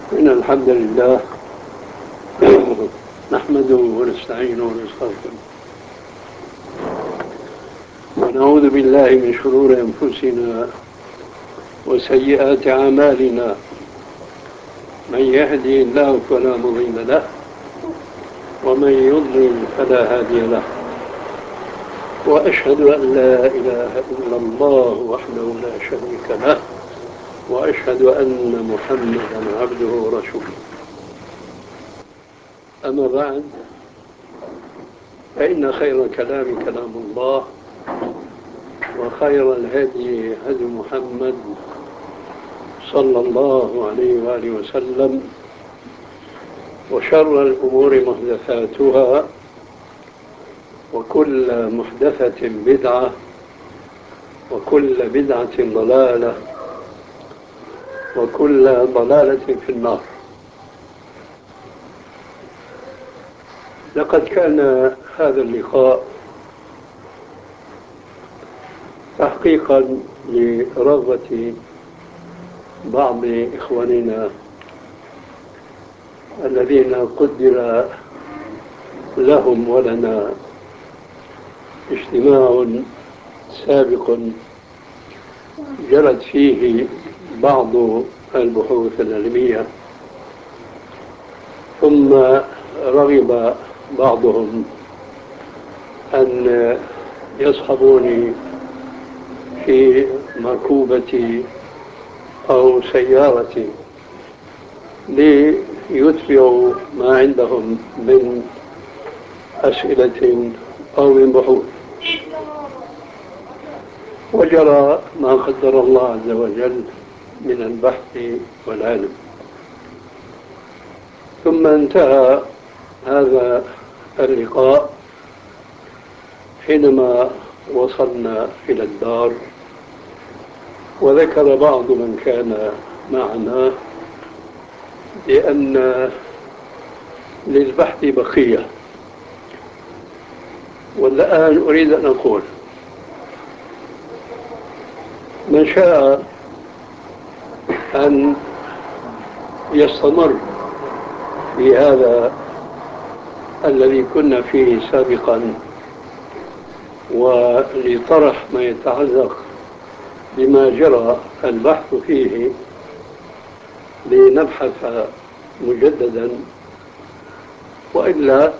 إن الحمد لله نحمده ونستعينه ونستغفره ونعوذ بالله من شرور أنفسنا وسيئات أعمالنا. من يهدي الله فلا مضل له ومن يضلل فلا هادي له، وأشهد أن لا إله إلا الله وحده لا شريك له، وأشهد أن محمدا عبده ورسوله. أما بعد، فإن خير الكلام كلام الله، وخير الهدي هدي محمد صلى الله عليه وآله وسلم، وشر الأمور محدثاتها، وكل محدثة بدعة، وكل بدعة ضلالة، وكل ضلالة في النار. لقد كان هذا اللقاء تحقيقا لرغبة بعض إخواننا الذين قدر لهم ولنا اجتماع سابق جرت فيه بعض البحوث العلمية، ثم رغب بعضهم أن يصحبوني في مركوبتي أو سيارتي ليتبعوا ما عندهم من أسئلة أو من بحوث، وجرى ما قدر الله عز وجل من البحث والعلم. ثم انتهى هذا اللقاء حينما وصلنا إلى الدار، وذكر بعض من كان معنا بأن للبحث بقية. والآن أريد أن أقول: من شاء أن يستمر في هذا الذي كنا فيه سابقا، ولطرح ما يتعلق بما جرى البحث فيه لنبحث مجددا، وإلا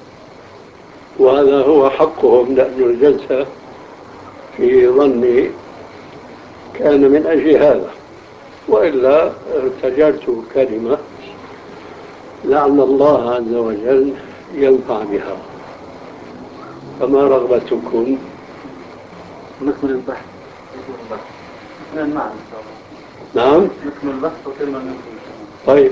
وهذا هو حقهم، لأن الجلسة في ظني كان من أجل هذا، وإلا ارتجلت كلمة لعل الله عز وجل ينفع بها. فما رغبتكم؟ نكمل البحث. اثنين معا إن شاء الله. نعم، نكمل البحث وكلمة نكمل. طيب،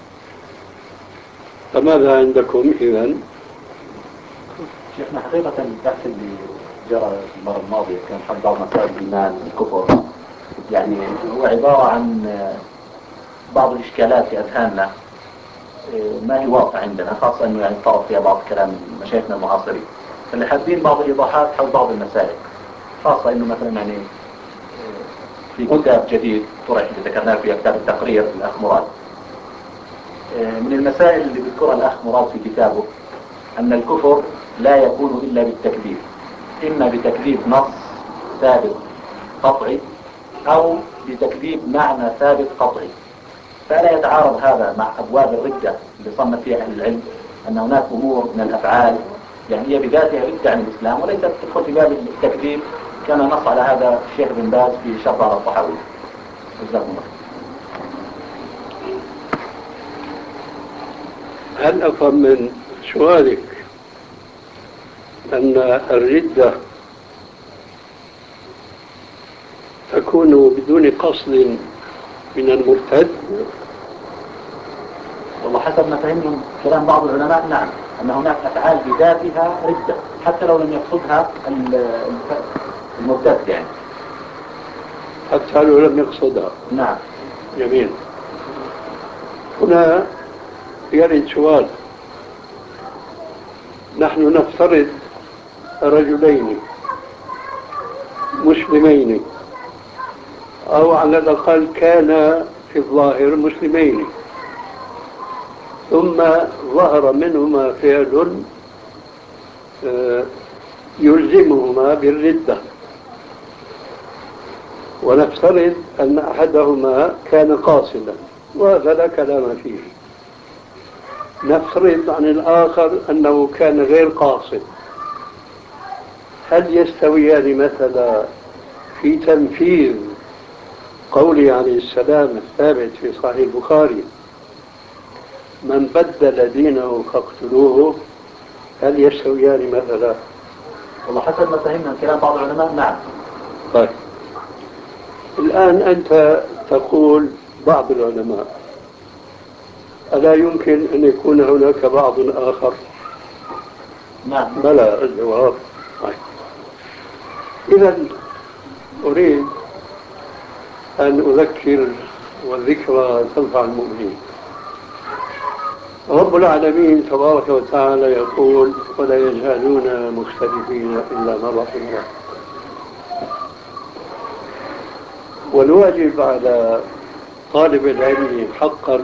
فماذا عندكم إذن؟ شيخنا، حقيقة البحث اللي جرى المرة الماضية كان حول بعض مسائل الإيمان والكفر، يعني هو عبارة عن بعض الإشكالات في أذهاننا ما هي واضحة عندنا، خاصة أنه يعني طرق فيها بعض كلام مشايخنا المعاصرين، فاللي حابين بعض الإيضاحات حول بعض المسائل، خاصة أنه مثلا يعني في كتاب جديد طرح اللي ذكرناه فيه كتاب التقرير للأخ مراد. من المسائل اللي بيذكرها الأخ مراد في كتابه أن الكفر لا يكون إلا بالتكذيب، إما بتكذيب نص ثابت قطعي أو بتكذيب معنى ثابت قطعي. فلا يتعارض هذا مع أبواب الردة اللي صنف فيها أهل العلم، أن هناك أمور من الأفعال يعني هي بذاتها ردة عن الإسلام وليست تدخل في باب التكذيب، كما نص على هذا الشيخ بن باز في شرح على الطحاوي. جزاكم الله. هل أفهم من سؤالك أن الردة تكون بدون قصد من المرتد؟ والله حسب ما فهمنا كلام بعض العلماء نعم، أن هناك أفعال بذاتها ردة حتى لو لم يقصدها المرتد يعني. حتى لو لم يقصدها؟ نعم. جميل. هنا يرد سؤال: نحن نفترض رجلين مسلمين، أو على الأقل كان في الظاهر مسلمين، ثم ظهر منهما فعل يلزمهما بالردة، ونفترض أن أحدهما كان قاصدا وهذا لا كلام فيه، نفترض عن الآخر أنه كان غير قاصد، هل يستويان مثلا في تنفيذ قوله عليه السلام الثابت في صحيح البخاري من بدل دينه فاقتلوه؟ هل يستويان مثلا؟ والله حسب ما فهمنا من كلام بعض العلماء نعم. طيب الآن أنت تقول بعض العلماء، ألا يمكن أن يكون هناك بعض آخر؟ نعم. بلى الجواب. طيب إذا أريد أن أذكر، والذكرى تنفع المؤمنين. رب العالمين تبارك وتعالى يقول ولا يزالون مختلفين إلا ما رحم الله. والواجب على طالب العلم حقا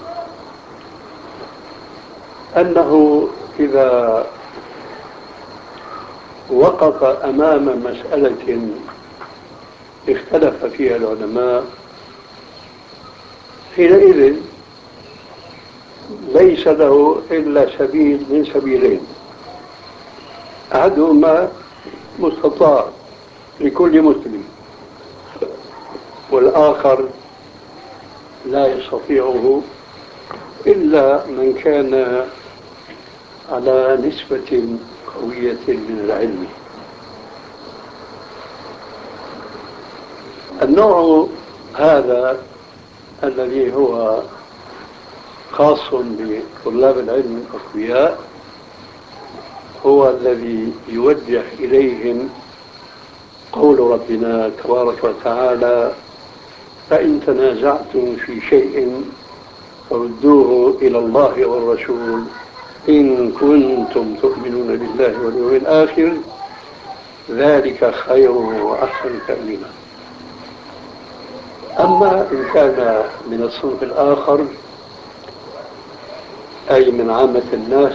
أنه إذا وقف أمام مسألة اختلف فيها العلماء حينئذ ليس له إلا سبيل من سبيلين، أحدهما مستطاع لكل مسلم والآخر لا يستطيعه إلا من كان على نسبة قوية من العلم. النوع هذا الذي هو خاص بطلاب العلم الأقوياء هو الذي يوجه إليهم قول ربنا تبارك وتعالى فإن تنازعتم في شيء فردوه إلى الله والرسول إن كنتم تؤمنون بالله واليوم الآخر ذلك خير وأحسن تأويلا. أما إن كان من الصنف الآخر أي من عامة الناس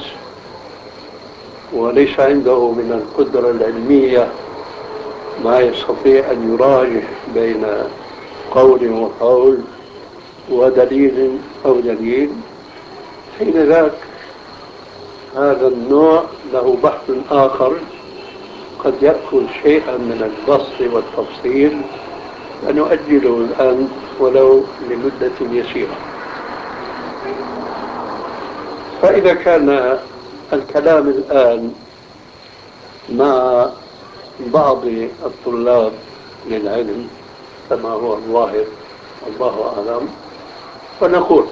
وليس عنده من القدرة العلمية ما يستطيع أن يراجع بين قول وقول ودليل أو دليل، حين ذاك هذا النوع له بحث آخر قد يأخذ شيئا من البسط والتفصيل فنؤجله الآن ولو لمدة يسيرة. فإذا كان الكلام الآن مع بعض الطلاب للعلم كما هو الظاهر والله أعلم، فنقول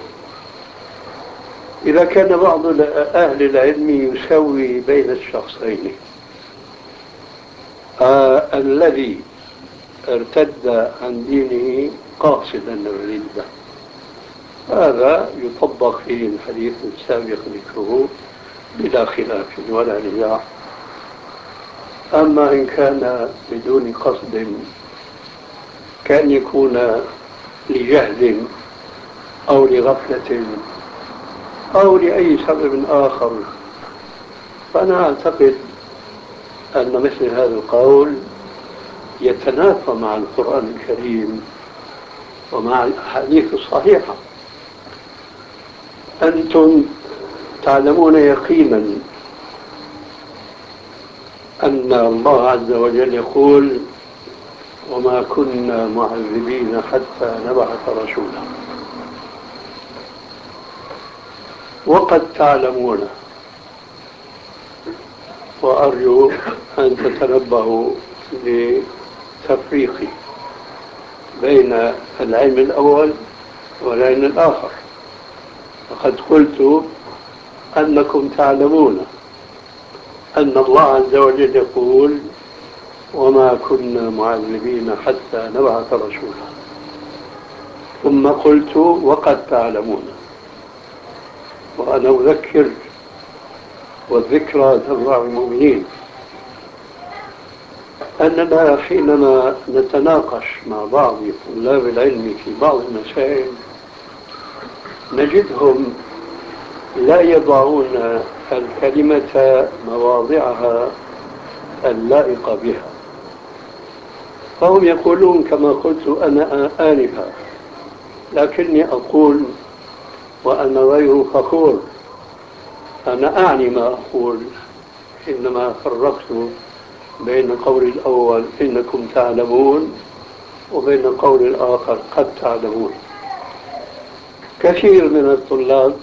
إذا كان بعض أهل العلم يسوي بين الشخصين الذي ارتد عن دينه قاصدا الردة، هذا يطبق فيه الحديث السابق ذكره بلا خلاف ولا نزاع. أما إن كان بدون قصد كان يكون لجهل أو لغفلة أو لأي سبب آخر، فأنا أعتقد أن مثل هذا القول يتنافى مع القرآن الكريم ومع الأحاديث الصحيحة. أنتم تعلمون يقينا أن الله عز وجل يقول وما كنا معذبين حتى نبعث رسولا، وقد تعلمون، وأرجو أن تتنبهوا لتفريق بين العلم الأول والعلم الآخر. فقد قلت أنكم تعلمون أن الله عز وجل يقول وما كنا معذبين حتى نبعث رسولا، ثم قلت وقد تعلمون. وأنا أذكر والذكرى تنفع المؤمنين أننا حينما نتناقش مع بعض طلاب العلم في بعض المسائل نجدهم لا يضعون الكلمة مواضعها اللائقة بها، فهم يقولون كما قلت أنا آنفا، لكني أقول وأنا غير فخور، أنا أعني ما أقول، إنما فرقت بين قول الأول إنكم تعلمون وبين قول الآخر قد تعلمون. كثير من الطلاب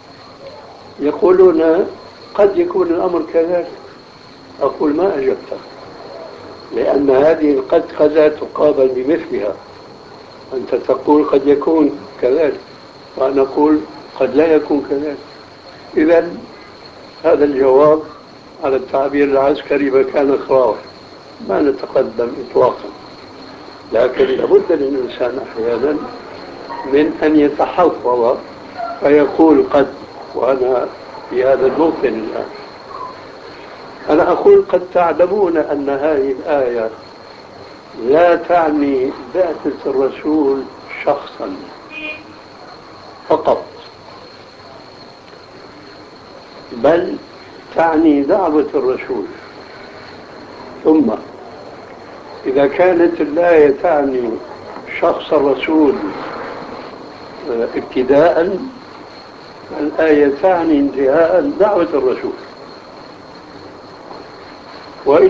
يقولون قد يكون الأمر كذلك، أقول ما أجبت، لأن هذه قد تقابل بمثلها، أنت تقول قد يكون كذلك وأنا أقول قد لا يكون كذلك. إذن هذا الجواب على التعبير العسكري مكان خراف، ما نتقدم إطلاقا، لكن لابد للإنسان أحيانا من أن يتحفظ فيقول قد، وأنا في هذا الموطن الآن أنا أقول قد تعلمون أن هذه الآية لا تعني بعثة الرسول شخصا فقط، بل تعني دعوة الرسول. ثم إذا كانت الآية تعني شخص الرسول ابتداء، الآية تعني انتهاء دعوة الرسول.